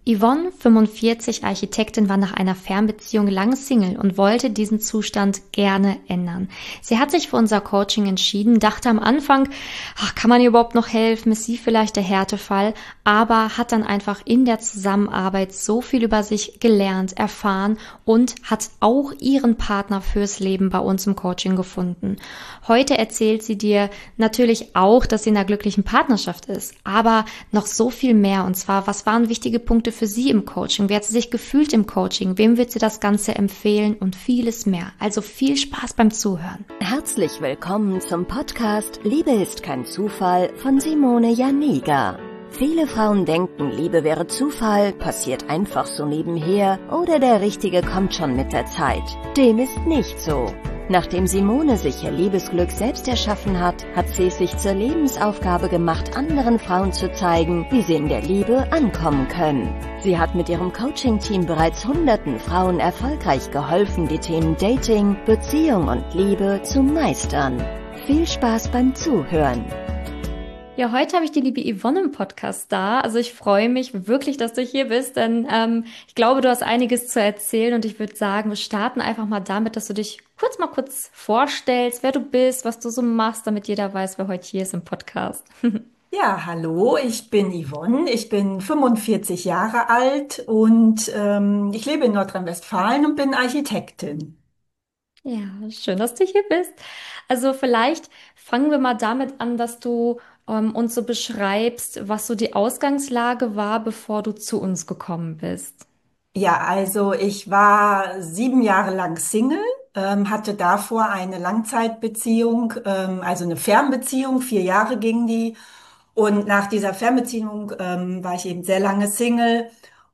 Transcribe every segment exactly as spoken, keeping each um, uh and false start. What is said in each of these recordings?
Yvonne, fünfundvierzig, Architektin, war nach einer Fernbeziehung lange Single und wollte diesen Zustand gerne ändern. Sie hat sich für unser Coaching entschieden, dachte am Anfang, ach, kann man ihr überhaupt noch helfen, ist sie vielleicht der Härtefall, aber hat dann einfach in der Zusammenarbeit so viel über sich gelernt, erfahren und hat auch ihren Partner fürs Leben bei uns im Coaching gefunden. Heute erzählt sie dir natürlich auch, dass sie in einer glücklichen Partnerschaft ist, aber noch so viel mehr, und zwar, was waren wichtige Punkte für sie im Coaching? Wie hat sie sich gefühlt im Coaching? Wem wird sie das Ganze empfehlen? Und vieles mehr. Also viel Spaß beim Zuhören. Herzlich willkommen zum Podcast Liebe ist kein Zufall von Simone Janiga. Viele Frauen denken, Liebe wäre Zufall, passiert einfach so nebenher oder der Richtige kommt schon mit der Zeit. Dem ist nicht so. Nachdem Simone sich ihr Liebesglück selbst erschaffen hat, hat sie es sich zur Lebensaufgabe gemacht, anderen Frauen zu zeigen, wie sie in der Liebe ankommen können. Sie hat mit ihrem Coaching-Team bereits hunderten Frauen erfolgreich geholfen, die Themen Dating, Beziehung und Liebe zu meistern. Viel Spaß beim Zuhören! Ja, heute habe ich die liebe Yvonne im Podcast da. Also ich freue mich wirklich, dass du hier bist, denn ähm, ich glaube, du hast einiges zu erzählen und ich würde sagen, wir starten einfach mal damit, dass du dich kurz mal kurz vorstellst, wer du bist, was du so machst, damit jeder weiß, wer heute hier ist im Podcast. Ja, hallo, ich bin Yvonne, ich bin fünfundvierzig Jahre alt und ähm, ich lebe in Nordrhein-Westfalen und bin Architektin. Ja, schön, dass du hier bist. Also vielleicht fangen wir mal damit an, dass du ähm, uns so beschreibst, was so die Ausgangslage war, bevor du zu uns gekommen bist. Ja, also ich war sieben Jahre lang Single, ähm, hatte davor eine Langzeitbeziehung, ähm, also eine Fernbeziehung, vier Jahre ging die. Und nach dieser Fernbeziehung ähm, war ich eben sehr lange Single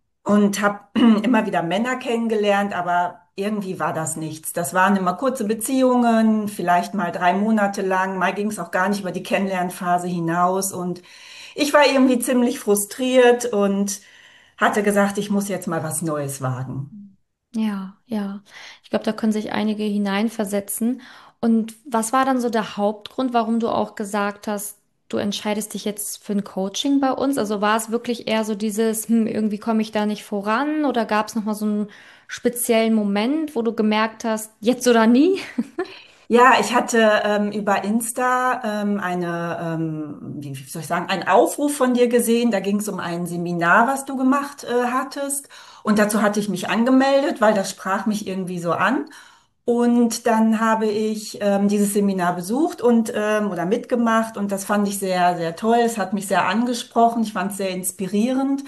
und habe immer wieder Männer kennengelernt, aber irgendwie war das nichts. Das waren immer kurze Beziehungen, vielleicht mal drei Monate lang, mal ging es auch gar nicht über die Kennenlernphase hinaus und ich war irgendwie ziemlich frustriert und hatte gesagt, ich muss jetzt mal was Neues wagen. Ja, ja. Ich glaube, da können sich einige hineinversetzen. Und was war dann so der Hauptgrund, warum du auch gesagt hast, du entscheidest dich jetzt für ein Coaching bei uns? Also war es wirklich eher so dieses, hm, irgendwie komme ich da nicht voran? Oder gab es nochmal so einen speziellen Moment, wo du gemerkt hast, jetzt oder nie? Ja, ich hatte ähm, über Insta ähm, eine, ähm, wie soll ich sagen, einen Aufruf von dir gesehen. Da ging es um ein Seminar, was du gemacht äh, hattest. Und dazu hatte ich mich angemeldet, weil das sprach mich irgendwie so an. Und dann habe ich ähm, dieses Seminar besucht und ähm, oder mitgemacht und das fand ich sehr, sehr toll. Es hat mich sehr angesprochen. Ich fand es sehr inspirierend.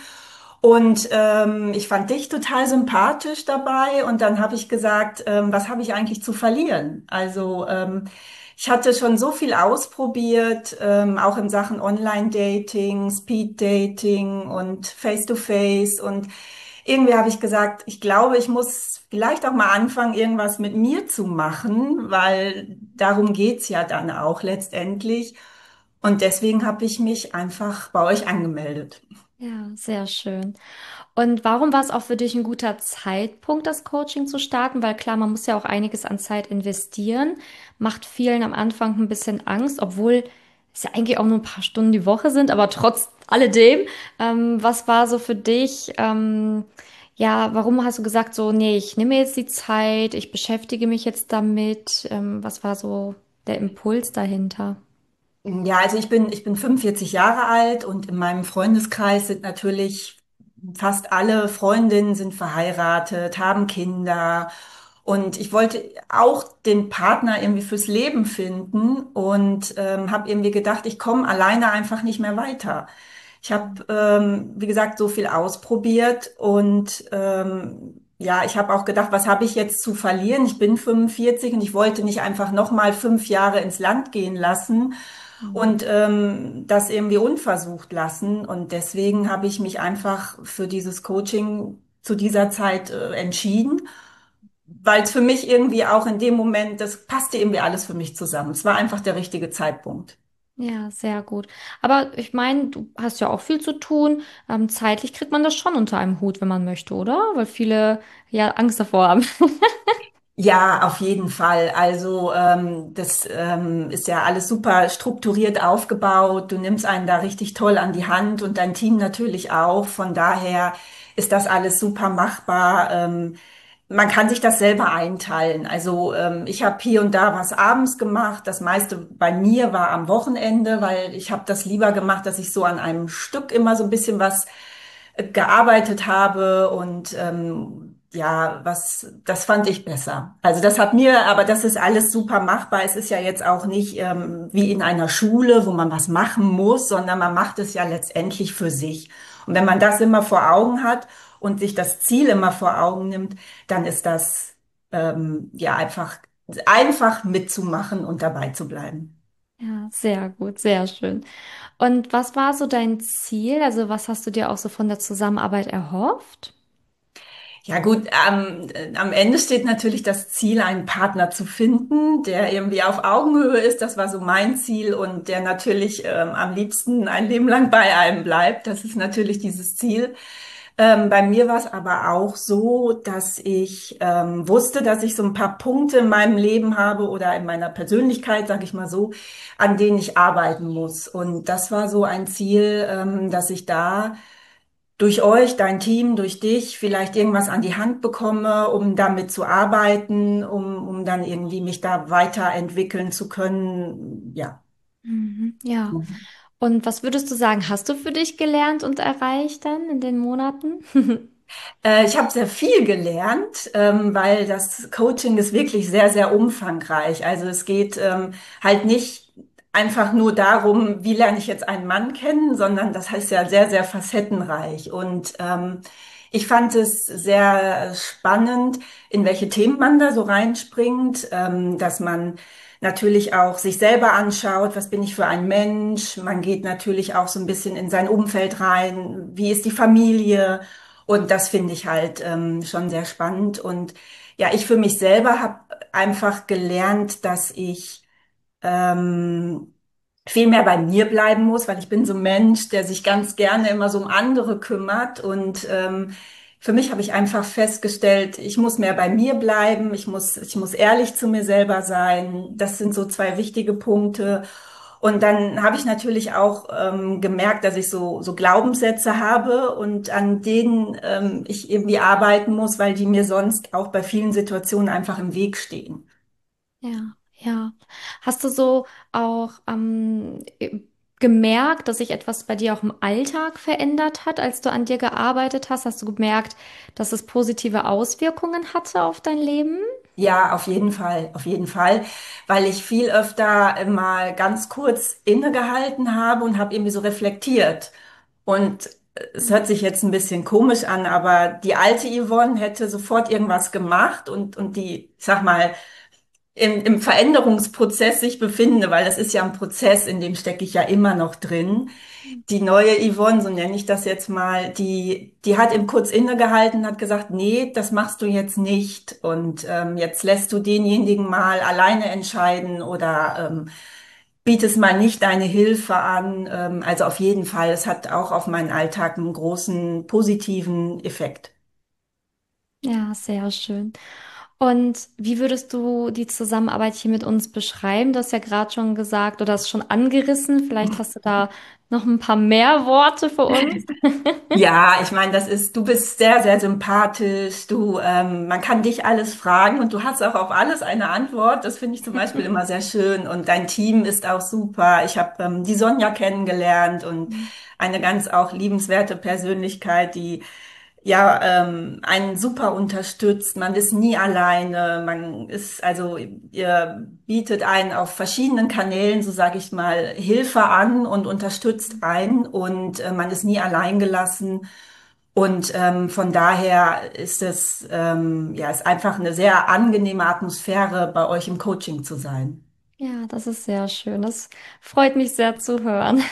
Und ähm, ich fand dich total sympathisch dabei und dann habe ich gesagt, ähm, was habe ich eigentlich zu verlieren? Also ähm, ich hatte schon so viel ausprobiert, ähm, auch in Sachen Online-Dating, Speed-Dating und Face-to-Face und irgendwie habe ich gesagt, ich glaube, ich muss vielleicht auch mal anfangen, irgendwas mit mir zu machen, weil darum geht's ja dann auch letztendlich. Und deswegen habe ich mich einfach bei euch angemeldet. Ja, sehr schön. Und warum war es auch für dich ein guter Zeitpunkt, das Coaching zu starten? Weil klar, man muss ja auch einiges an Zeit investieren, macht vielen am Anfang ein bisschen Angst, obwohl es ja eigentlich auch nur ein paar Stunden die Woche sind, aber trotz alledem, ähm, was war so für dich, ähm, ja, warum hast du gesagt so, nee, ich nehme jetzt die Zeit, ich beschäftige mich jetzt damit, ähm, was war so der Impuls dahinter? Ja, also ich bin, ich bin fünfundvierzig Jahre alt und in meinem Freundeskreis sind natürlich fast alle Freundinnen sind verheiratet, haben Kinder. Und ich wollte auch den Partner irgendwie fürs Leben finden und ähm, habe irgendwie gedacht, ich komme alleine einfach nicht mehr weiter. Ich habe, ähm, wie gesagt, so viel ausprobiert und ähm, ja, ich habe auch gedacht, was habe ich jetzt zu verlieren? Ich bin fünfundvierzig und ich wollte nicht einfach noch mal fünf Jahre ins Land gehen lassen Mhm. und ähm, das irgendwie unversucht lassen. Und deswegen habe ich mich einfach für dieses Coaching zu dieser Zeit äh, entschieden, weil es für mich irgendwie auch in dem Moment, das passte irgendwie alles für mich zusammen. Es war einfach der richtige Zeitpunkt. Ja, sehr gut. Aber ich meine, du hast ja auch viel zu tun. Ähm, zeitlich kriegt man das schon unter einem Hut, wenn man möchte, oder? Weil viele ja Angst davor haben. Ja, auf jeden Fall. Also ähm, das ähm, ist ja alles super strukturiert aufgebaut. Du nimmst einen da richtig toll an die Hand und dein Team natürlich auch. Von daher ist das alles super machbar. Ähm, man kann sich das selber einteilen. Also ähm, ich habe hier und da was abends gemacht. Das meiste bei mir war am Wochenende, weil ich habe das lieber gemacht, dass ich so an einem Stück immer so ein bisschen was äh, gearbeitet habe und ähm, ja, was, das fand ich besser. Also das hat mir, aber das ist alles super machbar. Es ist ja jetzt auch nicht ähm, wie in einer Schule, wo man was machen muss, sondern man macht es ja letztendlich für sich. Und wenn man das immer vor Augen hat und sich das Ziel immer vor Augen nimmt, dann ist das ähm, ja einfach einfach mitzumachen und dabei zu bleiben. Ja, sehr gut, sehr schön. Und was war so dein Ziel? Also was hast du dir auch so von der Zusammenarbeit erhofft? Ja gut, ähm, äh, am Ende steht natürlich das Ziel, einen Partner zu finden, der irgendwie auf Augenhöhe ist. Das war so mein Ziel und der natürlich ähm, am liebsten ein Leben lang bei einem bleibt. Das ist natürlich dieses Ziel. Ähm, bei mir war es aber auch so, dass ich ähm, wusste, dass ich so ein paar Punkte in meinem Leben habe oder in meiner Persönlichkeit, sage ich mal so, an denen ich arbeiten muss. Und das war so ein Ziel, ähm, dass ich da durch euch, dein Team, durch dich vielleicht irgendwas an die Hand bekomme, um damit zu arbeiten, um, um dann irgendwie mich da weiterentwickeln zu können. Ja. Mhm, ja. Und was würdest du sagen, hast du für dich gelernt und erreicht dann in den Monaten? Äh, ich habe sehr viel gelernt, ähm, weil das Coaching ist wirklich sehr, sehr umfangreich. Also es geht ähm, halt nicht einfach nur darum, wie lerne ich jetzt einen Mann kennen, sondern das heißt ja sehr, sehr facettenreich. Und ähm, ich fand es sehr spannend, in welche Themen man da so reinspringt, ähm, dass man natürlich auch sich selber anschaut, was bin ich für ein Mensch. Man geht natürlich auch so ein bisschen in sein Umfeld rein, wie ist die Familie. Und das finde ich halt ähm, schon sehr spannend. Und ja, ich für mich selber habe einfach gelernt, dass ich ähm, viel mehr bei mir bleiben muss, weil ich bin so ein Mensch, der sich ganz gerne immer so um andere kümmert. Und ähm, für mich habe ich einfach festgestellt, ich muss mehr bei mir bleiben, ich muss, ich muss ehrlich zu mir selber sein. Das sind so zwei wichtige Punkte. Und dann habe ich natürlich auch ähm, gemerkt, dass ich so, so Glaubenssätze habe und an denen ähm, ich irgendwie arbeiten muss, weil die mir sonst auch bei vielen Situationen einfach im Weg stehen. Ja, ja. Hast du so auch ähm, gemerkt, dass sich etwas bei dir auch im Alltag verändert hat, als du an dir gearbeitet hast? Hast du gemerkt, dass es positive Auswirkungen hatte auf dein Leben? Ja, auf jeden Fall, auf jeden Fall, weil ich viel öfter mal ganz kurz innegehalten habe und habe irgendwie so reflektiert. Und es hört sich jetzt ein bisschen komisch an, aber die alte Yvonne hätte sofort irgendwas gemacht und, und die, ich sag mal, im, im Veränderungsprozess sich befinde, weil das ist ja ein Prozess, in dem stecke ich ja immer noch drin. Die neue Yvonne, so nenne ich das jetzt mal, die, die hat eben kurz innegehalten und hat gesagt, nee, das machst du jetzt nicht. Und ähm, jetzt lässt du denjenigen mal alleine entscheiden oder ähm, bietest mal nicht deine Hilfe an. Ähm, also auf jeden Fall, es hat auch auf meinen Alltag einen großen positiven Effekt. Ja, sehr schön. Und wie würdest du die Zusammenarbeit hier mit uns beschreiben? Du hast ja gerade schon gesagt oder hast schon angerissen. Vielleicht hast du da noch ein paar mehr Worte für uns. Ja, ich meine, das ist, du bist sehr, sehr sympathisch. Du, ähm, man kann dich alles fragen und du hast auch auf alles eine Antwort. Das finde ich zum Beispiel immer sehr schön. Und dein Team ist auch super. Ich habe ähm, die Sonja kennengelernt und eine ganz auch liebenswerte Persönlichkeit, die ja ähm, einen super unterstützt. Man ist nie alleine. Man ist also ihr bietet einen auf verschiedenen Kanälen, so sage ich mal, Hilfe an und unterstützt einen und äh, man ist nie allein gelassen. Und ähm, von daher ist es ähm, ja ist einfach eine sehr angenehme Atmosphäre, bei euch im Coaching zu sein. Ja, das ist sehr schön. Das freut mich sehr zu hören.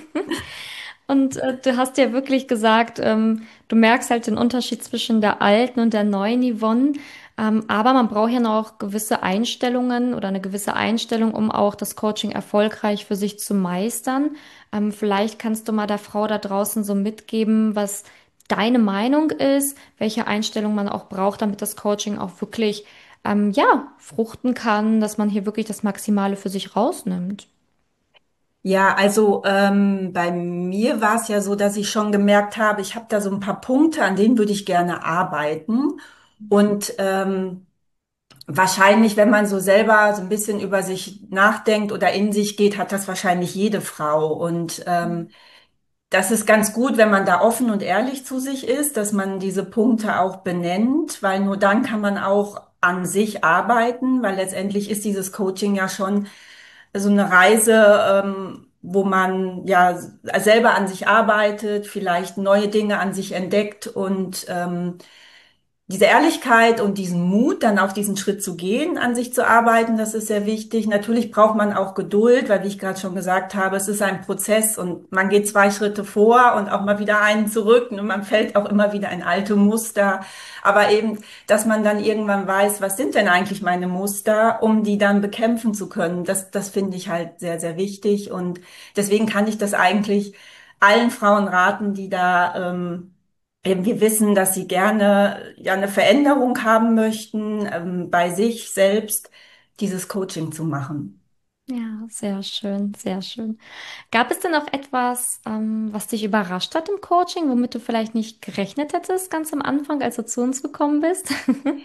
Und äh, du hast ja wirklich gesagt, ähm, du merkst halt den Unterschied zwischen der alten und der neuen Yvonne. Ähm, aber man braucht ja noch gewisse Einstellungen oder eine gewisse Einstellung, um auch das Coaching erfolgreich für sich zu meistern. Ähm, vielleicht kannst du mal der Frau da draußen so mitgeben, was deine Meinung ist, welche Einstellung man auch braucht, damit das Coaching auch wirklich, ähm, ja, fruchten kann, dass man hier wirklich das Maximale für sich rausnimmt. Ja, also ähm, bei mir war es ja so, dass ich schon gemerkt habe, ich habe da so ein paar Punkte, an denen würde ich gerne arbeiten. Und ähm, wahrscheinlich, wenn man so selber so ein bisschen über sich nachdenkt oder in sich geht, hat das wahrscheinlich jede Frau. Und ähm, das ist ganz gut, wenn man da offen und ehrlich zu sich ist, dass man diese Punkte auch benennt, weil nur dann kann man auch an sich arbeiten, weil letztendlich ist dieses Coaching ja schon so eine Reise, ähm, wo man ja selber an sich arbeitet, vielleicht neue Dinge an sich entdeckt und ähm, diese Ehrlichkeit und diesen Mut, dann auch diesen Schritt zu gehen, an sich zu arbeiten, das ist sehr wichtig. Natürlich braucht man auch Geduld, weil, wie ich gerade schon gesagt habe, es ist ein Prozess und man geht zwei Schritte vor und auch mal wieder einen zurück und man fällt auch immer wieder in alte Muster. Aber eben, dass man dann irgendwann weiß, was sind denn eigentlich meine Muster, um die dann bekämpfen zu können, das, das finde ich halt sehr, sehr wichtig. Und deswegen kann ich das eigentlich allen Frauen raten, die da, ähm, Eben, wir wissen, dass sie gerne ja eine Veränderung haben möchten, ähm, bei sich selbst dieses Coaching zu machen. Ja, sehr schön, sehr schön. Gab es denn auch etwas, ähm, was dich überrascht hat im Coaching, womit du vielleicht nicht gerechnet hättest, ganz am Anfang, als du zu uns gekommen bist?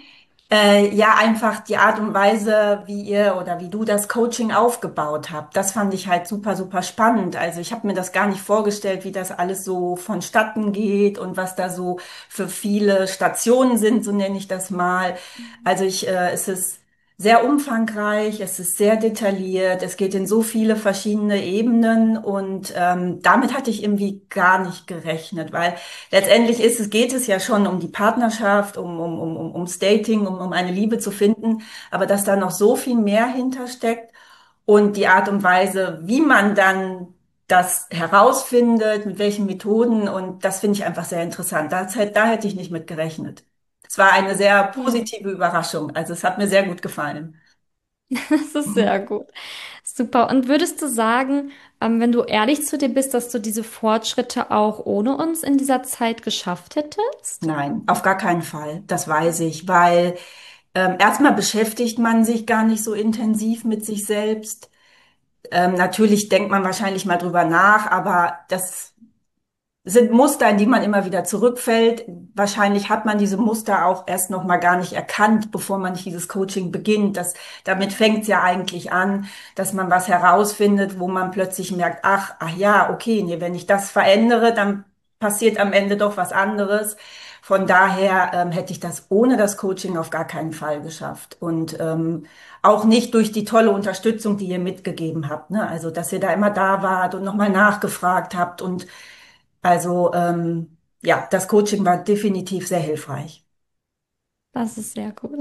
Äh, ja, einfach die Art und Weise, wie ihr oder wie du das Coaching aufgebaut habt. Das fand ich halt super, super spannend. Also ich habe mir das gar nicht vorgestellt, wie das alles so vonstatten geht und was da so für viele Stationen sind, so nenne ich das mal. Also ich, äh, es ist sehr umfangreich, es ist sehr detailliert, es geht in so viele verschiedene Ebenen und ähm, damit hatte ich irgendwie gar nicht gerechnet, weil letztendlich ist es, geht es ja schon um die Partnerschaft, um, um, um, um, ums Dating, um, um eine Liebe zu finden, aber dass da noch so viel mehr hintersteckt und die Art und Weise, wie man dann das herausfindet, mit welchen Methoden und das finde ich einfach sehr interessant. Das, da hätte ich nicht mit gerechnet. Es war eine sehr Ja. positive Überraschung. Also es hat mir sehr gut gefallen. Das ist sehr gut. Super. Und würdest du sagen, ähm, wenn du ehrlich zu dir bist, dass du diese Fortschritte auch ohne uns in dieser Zeit geschafft hättest? Nein, auf gar keinen Fall. Das weiß ich, weil ähm, erstmal beschäftigt man sich gar nicht so intensiv mit sich selbst. Ähm, natürlich denkt man wahrscheinlich mal drüber nach, aber das sind Muster, in die man immer wieder zurückfällt. Wahrscheinlich hat man diese Muster auch erst noch mal gar nicht erkannt, bevor man dieses Coaching beginnt. Das, damit fängt es ja eigentlich an, dass man was herausfindet, wo man plötzlich merkt, ach, ach ja, okay, nee, wenn ich das verändere, dann passiert am Ende doch was anderes. Von daher ähm, hätte ich das ohne das Coaching auf gar keinen Fall geschafft. Und ähm, auch nicht durch die tolle Unterstützung, die ihr mitgegeben habt. Ne? Also, dass ihr da immer da wart und nochmal nachgefragt habt und also ähm, ja, das Coaching war definitiv sehr hilfreich. Das ist sehr gut.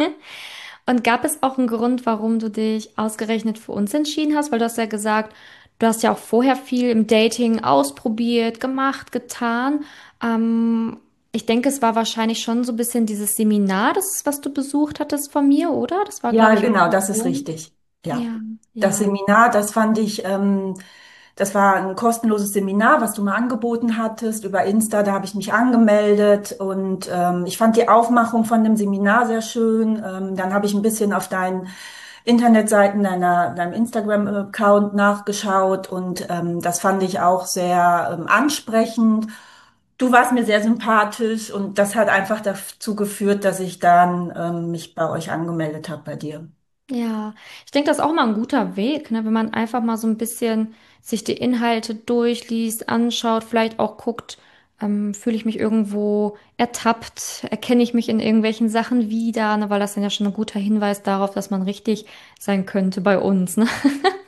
Und gab es auch einen Grund, warum du dich ausgerechnet für uns entschieden hast? Weil du hast ja gesagt, du hast ja auch vorher viel im Dating ausprobiert, gemacht, getan. Ähm, Ich denke, es war wahrscheinlich schon so ein bisschen dieses Seminar, das, was du besucht hattest von mir, oder? Das war, Ja, glaube ich, auch genau, ein das ist Grund. richtig. Ja, Ja, das ja. Seminar, das fand ich, ähm, das war ein kostenloses Seminar, was du mal angeboten hattest über Insta. Da habe ich mich angemeldet und ähm, ich fand die Aufmachung von dem Seminar sehr schön. Ähm, dann habe ich ein bisschen auf deinen Internetseiten, deiner, deinem Instagram-Account nachgeschaut und ähm, das fand ich auch sehr ähm, ansprechend. Du warst mir sehr sympathisch und das hat einfach dazu geführt, dass ich dann ähm, mich bei euch angemeldet habe, bei dir. Ja, ich denke, das ist auch mal ein guter Weg, ne? Wenn man einfach mal so ein bisschen sich die Inhalte durchliest, anschaut, vielleicht auch guckt, ähm, fühle ich mich irgendwo ertappt, erkenne ich mich in irgendwelchen Sachen wieder, ne? Weil das dann ja schon ein guter Hinweis darauf, dass man richtig sein könnte bei uns, ne?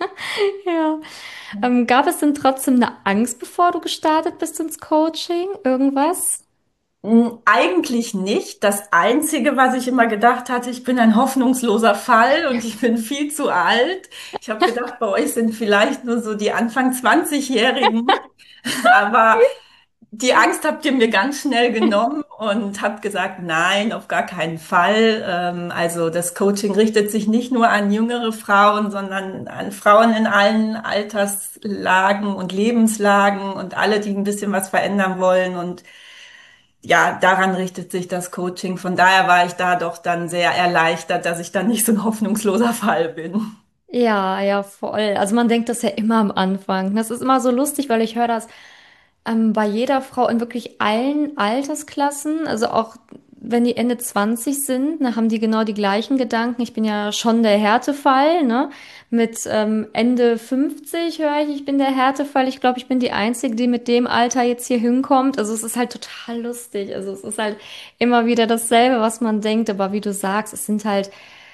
Ja. Ähm, gab es denn trotzdem eine Angst, bevor du gestartet bist ins Coaching? Irgendwas? Mm, Eigentlich nicht. Das Einzige, was ich immer gedacht hatte, ich bin ein hoffnungsloser Fall und ich bin viel zu alt. Ich habe gedacht, bei euch sind vielleicht nur so die Anfang zwanzig-Jährigen. Aber die Angst habt ihr mir ganz schnell genommen und habt gesagt, nein, auf gar keinen Fall. Ähm, also das Coaching richtet sich nicht nur an jüngere Frauen, sondern an Frauen in allen Alterslagen und Lebenslagen und alle, die ein bisschen was verändern wollen. Und ja, daran richtet sich das Coaching. Von daher war ich da doch dann sehr erleichtert, dass ich dann nicht so ein hoffnungsloser Fall bin. Ja, ja, voll. Also man denkt das ja immer am Anfang. Das ist immer so lustig, weil ich höre das ähm, bei jeder Frau in wirklich allen Altersklassen. Also auch wenn die Ende zwanzig sind, ne, haben die genau die gleichen Gedanken. Ich bin ja schon der Härtefall, ne? Mit ähm, Ende fünfzig höre ich, ich bin der Härtefall. Ich glaube, ich bin die Einzige, die mit dem Alter jetzt hier hinkommt. Also es ist halt total lustig. Also es ist halt immer wieder dasselbe, was man denkt. Aber wie du sagst, es sind halt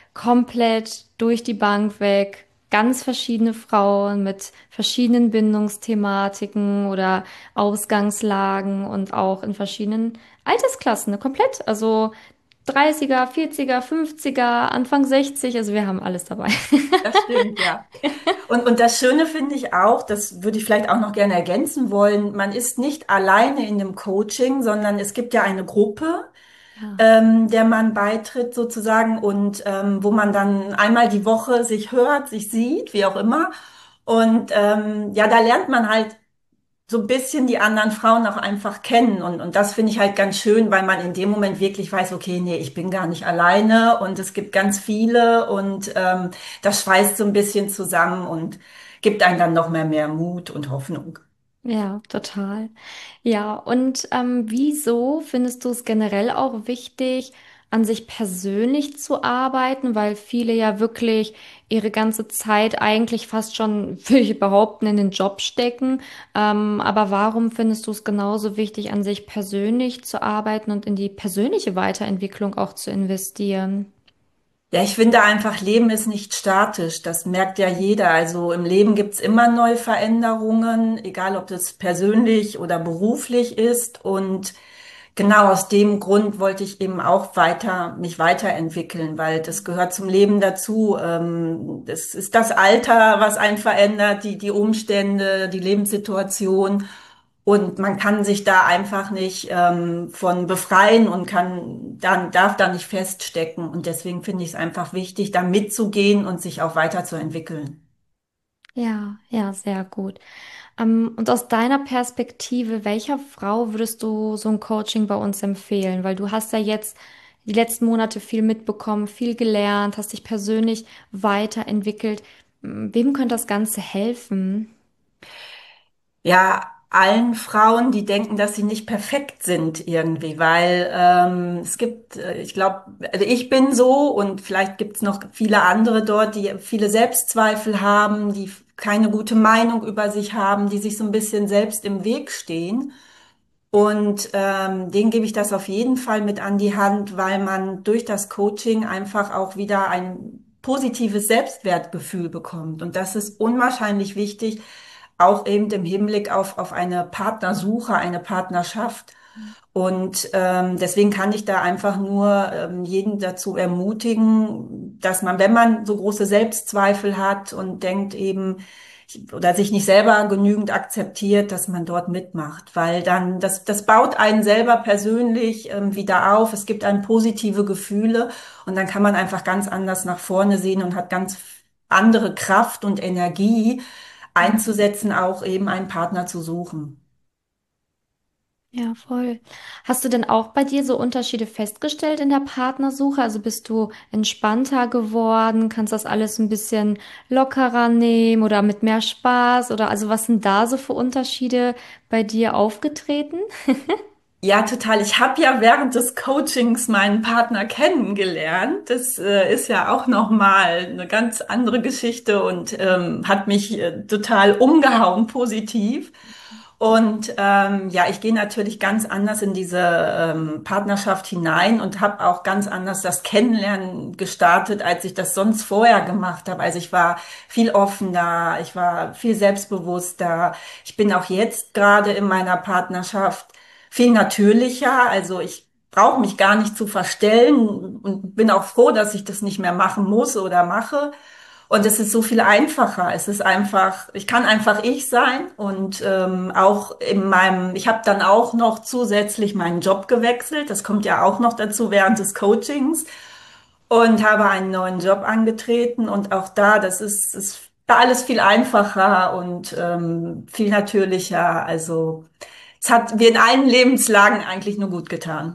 komplett durch die Bank weg. Ganz verschiedene Frauen mit verschiedenen Bindungsthematiken oder Ausgangslagen und auch in verschiedenen Altersklassen, ne, komplett. Also dreißiger, vierziger, fünfziger, Anfang sechzig, also wir haben alles dabei. Das stimmt, ja. Und, und das Schöne finde ich auch, das würde ich vielleicht auch noch gerne ergänzen wollen, man ist nicht alleine in dem Coaching, sondern es gibt ja eine Gruppe, Ja. ähm, der man beitritt sozusagen und ähm, wo man dann einmal die Woche sich hört, sich sieht, wie auch immer. Und ähm, ja, da lernt man halt so ein bisschen die anderen Frauen auch einfach kennen. Und, und das finde ich halt ganz schön, weil man in dem Moment wirklich weiß, okay, nee, ich bin gar nicht alleine und es gibt ganz viele und ähm, das schweißt so ein bisschen zusammen und gibt einem dann noch mehr, mehr Mut und Hoffnung. Ja, total. Ja, und ähm, wieso findest du es generell auch wichtig, an sich persönlich zu arbeiten, weil viele ja wirklich ihre ganze Zeit eigentlich fast schon, würde ich behaupten, in den Job stecken. Ähm, aber warum findest du es genauso wichtig, an sich persönlich zu arbeiten und in die persönliche Weiterentwicklung auch zu investieren? Ja, ich finde einfach, Leben ist nicht statisch. Das merkt ja jeder. Also im Leben gibt's immer neue Veränderungen, egal ob das persönlich oder beruflich ist. Und genau aus dem Grund wollte ich eben auch weiter, mich weiterentwickeln, weil das gehört zum Leben dazu. Ähm, Das ist das Alter, was einen verändert, die, die Umstände, die Lebenssituation. Und man kann sich da einfach nicht ähm, von befreien und kann dann darf da nicht feststecken. Und deswegen finde ich es einfach wichtig, da mitzugehen und sich auch weiterzuentwickeln. Ja, ja, sehr gut. Ähm, und aus deiner Perspektive, welcher Frau würdest du so ein Coaching bei uns empfehlen? Weil du hast ja jetzt die letzten Monate viel mitbekommen, viel gelernt, hast dich persönlich weiterentwickelt. M, Wem könnte das Ganze helfen? Ja, allen Frauen, die denken, dass sie nicht perfekt sind irgendwie, weil ähm, es gibt, äh, ich glaube, also ich bin so und vielleicht gibt es noch viele andere dort, die viele Selbstzweifel haben, die keine gute Meinung über sich haben, die sich so ein bisschen selbst im Weg stehen. Und ähm, denen gebe ich das auf jeden Fall mit an die Hand, weil man durch das Coaching einfach auch wieder ein positives Selbstwertgefühl bekommt. Und das ist unwahrscheinlich wichtig, auch eben im Hinblick auf, auf eine Partnersuche, eine Partnerschaft. Und ähm, deswegen kann ich da einfach nur ähm, jeden dazu ermutigen, dass man, wenn man so große Selbstzweifel hat und denkt eben oder sich nicht selber genügend akzeptiert, dass man dort mitmacht, weil dann das das baut einen selber persönlich ähm, wieder auf. Es gibt einem positive Gefühle und dann kann man einfach ganz anders nach vorne sehen und hat ganz andere Kraft und Energie einzusetzen, auch eben einen Partner zu suchen. Ja, voll. Hast du denn auch bei dir so Unterschiede festgestellt in der Partnersuche? Also bist du entspannter geworden? Kannst das alles ein bisschen lockerer nehmen oder mit mehr Spaß? Oder also was sind da so für Unterschiede bei dir aufgetreten? Ja, total. Ich habe ja während des Coachings meinen Partner kennengelernt. Das äh, ist ja auch noch mal eine ganz andere Geschichte und ähm, hat mich äh, total umgehauen positiv. Und ähm, ja, ich gehe natürlich ganz anders in diese ähm, Partnerschaft hinein und habe auch ganz anders das Kennenlernen gestartet, als ich das sonst vorher gemacht habe. Also ich war viel offener, ich war viel selbstbewusster. Ich bin auch jetzt gerade in meiner Partnerschaft viel natürlicher. Also ich brauche mich gar nicht zu verstellen und bin auch froh, dass ich das nicht mehr machen muss oder mache. Und es ist so viel einfacher. Es ist einfach, ich kann einfach ich sein und ähm, auch in meinem, ich habe dann auch noch zusätzlich meinen Job gewechselt. Das kommt ja auch noch dazu während des Coachings und habe einen neuen Job angetreten. Und auch da, das ist, ist da alles viel einfacher und ähm, viel natürlicher. Also es hat mir in allen Lebenslagen eigentlich nur gut getan.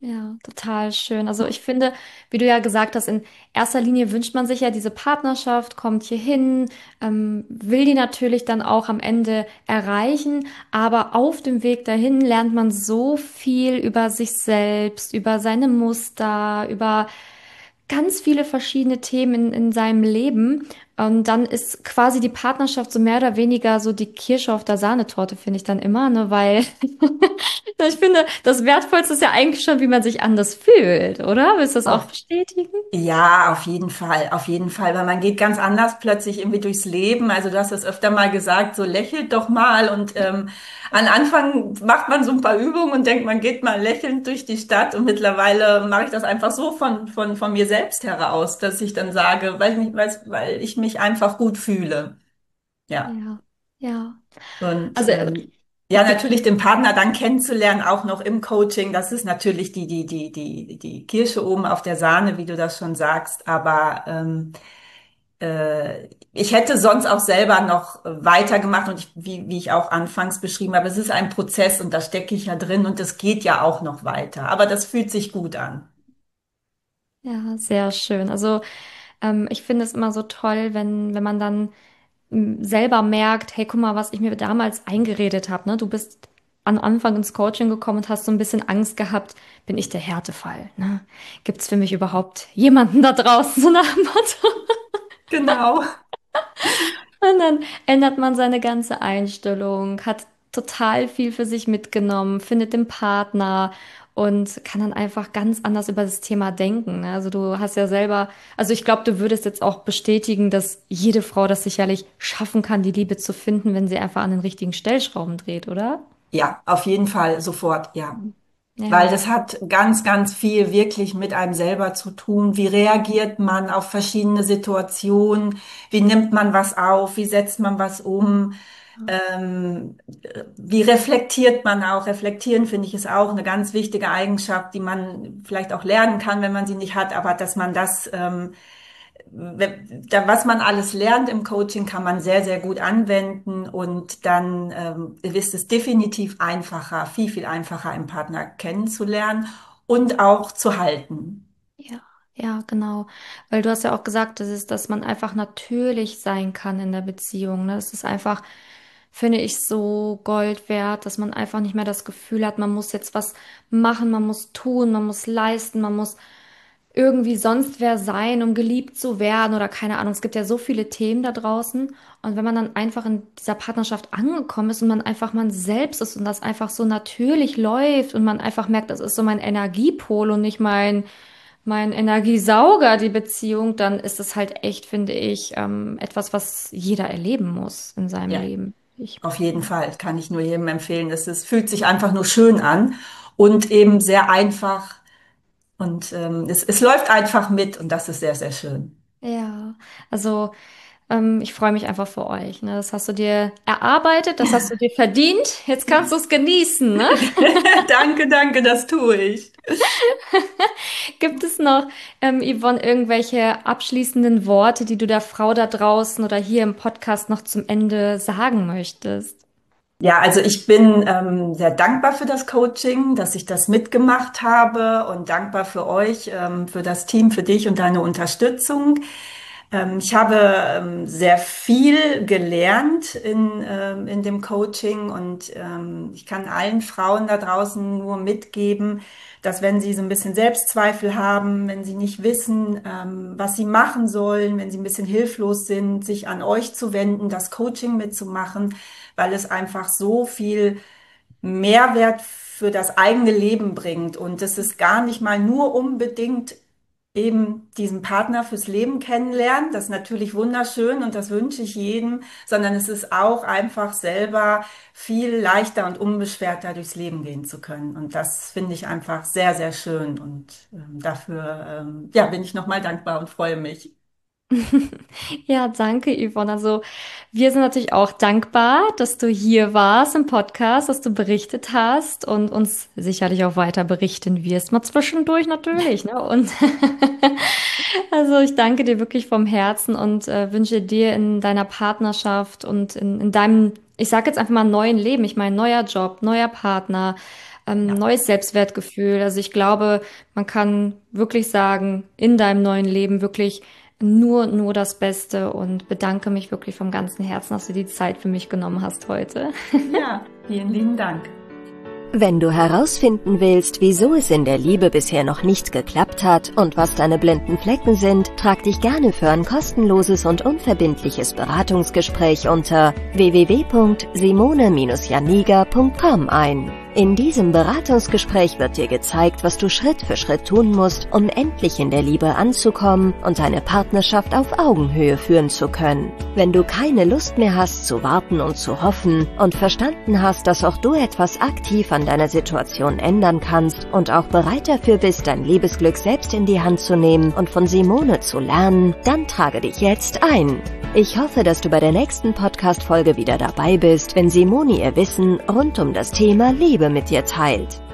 Ja, total schön. Also ich finde, wie du ja gesagt hast, in erster Linie wünscht man sich ja diese Partnerschaft, kommt hier hin, ähm, will die natürlich dann auch am Ende erreichen, aber auf dem Weg dahin lernt man so viel über sich selbst, über seine Muster, über ganz viele verschiedene Themen in, in seinem Leben. Und dann ist quasi die Partnerschaft so mehr oder weniger so die Kirsche auf der Sahnetorte, finde ich dann immer, ne, weil ich finde, das Wertvollste ist ja eigentlich schon, wie man sich anders fühlt, oder? Willst du das auch Auf bestätigen? Ja, auf jeden Fall, auf jeden Fall, weil man geht ganz anders plötzlich irgendwie durchs Leben. Also du hast es öfter mal gesagt, so lächelt doch mal. Und ähm, am Anfang macht man so ein paar Übungen und denkt, man geht mal lächelnd durch die Stadt. Und mittlerweile mache ich das einfach so von von von mir selbst heraus, dass ich dann sage, weil ich mich, weil, weil ich mich einfach gut fühle. Ja. Ja, ja. Und Also äh, ähm, ja, es gibt, natürlich den Partner dann kennenzulernen, auch noch im Coaching, das ist natürlich die, die, die, die, die Kirsche oben auf der Sahne, wie du das schon sagst. Aber ähm, äh, ich hätte sonst auch selber noch weitergemacht und ich, wie, wie ich auch anfangs beschrieben habe, es ist ein Prozess und da stecke ich ja drin und es geht ja auch noch weiter. Aber das fühlt sich gut an. ja, sehr schön. Also ähm, ich finde es immer so toll, wenn, wenn man dann m, selber merkt, hey, guck mal, was ich mir damals eingeredet habe, ne? Du bist am Anfang ins Coaching gekommen und hast so ein bisschen Angst gehabt, bin ich der Härtefall, ne? Gibt's für mich überhaupt jemanden da draußen, so nach dem Motto? Genau. Und dann ändert man seine ganze Einstellung, hat total viel für sich mitgenommen, findet den Partner und kann dann einfach ganz anders über das Thema denken, ne? Also du hast ja selber, also ich glaube, du würdest jetzt auch bestätigen, dass jede Frau das sicherlich schaffen kann, die Liebe zu finden, wenn sie einfach an den richtigen Stellschrauben dreht, oder? Ja, auf jeden Fall sofort, ja. Weil Ja, das hat ganz, ganz viel wirklich mit einem selber zu tun. Wie reagiert man auf verschiedene Situationen? Wie nimmt man was auf? Wie setzt man was um? Ähm, Wie reflektiert man auch? Reflektieren finde ich ist auch eine ganz wichtige Eigenschaft, die man vielleicht auch lernen kann, wenn man sie nicht hat, aber dass man das ähm, da, was man alles lernt im Coaching, kann man sehr, sehr gut anwenden und dann ähm, ist es definitiv einfacher, viel, viel einfacher, einen Partner kennenzulernen und auch zu halten. ja, ja, genau. Weil du hast ja auch gesagt, das ist, dass man einfach natürlich sein kann in der Beziehung, ne? Das ist einfach, finde ich, so Gold wert, dass man einfach nicht mehr das Gefühl hat, man muss jetzt was machen, man muss tun, man muss leisten, man muss irgendwie sonst wer sein, um geliebt zu werden oder keine Ahnung. Es gibt ja so viele Themen da draußen. Und wenn man dann einfach in dieser Partnerschaft angekommen ist und man einfach man selbst ist und das einfach so natürlich läuft und man einfach merkt, das ist so mein Energiepol und nicht mein, mein Energiesauger, die Beziehung, dann ist es halt echt, finde ich, ähm, etwas, was jeder erleben muss in seinem Ja, Leben. Ich, auf jeden Fall kann ich nur jedem empfehlen. Es ist, fühlt sich einfach nur schön an und eben sehr einfach und ähm, es, es läuft einfach mit und das ist sehr, sehr schön. ja, also ähm, ich freue mich einfach für euch. Ne? Das hast du dir erarbeitet, das hast du dir verdient. Jetzt kannst du es genießen, ne? Danke, danke, das tue ich. Gibt es noch, ähm, Yvonne, irgendwelche abschließenden Worte, die du der Frau da draußen oder hier im Podcast noch zum Ende sagen möchtest? Ja, also ich bin ähm, sehr dankbar für das Coaching, dass ich das mitgemacht habe und dankbar für euch, ähm, für das Team, für dich und deine Unterstützung. Ähm, ich habe ähm, sehr viel gelernt in, ähm, in dem Coaching und ähm, ich kann allen Frauen da draußen nur mitgeben, dass wenn sie so ein bisschen Selbstzweifel haben, wenn sie nicht wissen, ähm, was sie machen sollen, wenn sie ein bisschen hilflos sind, sich an euch zu wenden, das Coaching mitzumachen, weil es einfach so viel Mehrwert für das eigene Leben bringt. Und es ist gar nicht mal nur unbedingt eben diesen Partner fürs Leben kennenlernen. Das ist natürlich wunderschön und das wünsche ich jedem, sondern es ist auch einfach selber viel leichter und unbeschwerter durchs Leben gehen zu können. Und das finde ich einfach sehr, sehr schön. Und ähm, dafür, ähm, ja, bin ich nochmal dankbar und freue mich. Ja, danke, Yvonne. Also, wir sind natürlich auch dankbar, dass du hier warst im Podcast, dass du berichtet hast und uns sicherlich auch weiter berichten wirst. Mal zwischendurch natürlich, ne? Und also, ich danke dir wirklich vom Herzen und äh, wünsche dir in deiner Partnerschaft und in, in deinem, ich sage jetzt einfach mal neuen Leben, ich meine, neuer Job, neuer Partner, ähm, Ja. neues Selbstwertgefühl. Also ich glaube, man kann wirklich sagen, in deinem neuen Leben wirklich nur, nur das Beste und bedanke mich wirklich vom ganzen Herzen, dass du die Zeit für mich genommen hast heute. Ja, vielen lieben Dank. Wenn du herausfinden willst, wieso es in der Liebe bisher noch nicht geklappt hat und was deine blinden Flecken sind, trag dich gerne für ein kostenloses und unverbindliches Beratungsgespräch unter w w w punkt simone Bindestrich janiga punkt com ein. In diesem Beratungsgespräch wird dir gezeigt, was du Schritt für Schritt tun musst, um endlich in der Liebe anzukommen und deine Partnerschaft auf Augenhöhe führen zu können. Wenn du keine Lust mehr hast zu warten und zu hoffen und verstanden hast, dass auch du etwas aktiv an deiner Situation ändern kannst und auch bereit dafür bist, dein Liebesglück selbst in die Hand zu nehmen und von Simone zu lernen, dann trage dich jetzt ein. Ich hoffe, dass du bei der nächsten Podcast-Folge wieder dabei bist, wenn Simone ihr Wissen rund um das Thema Liebe mit dir teilt.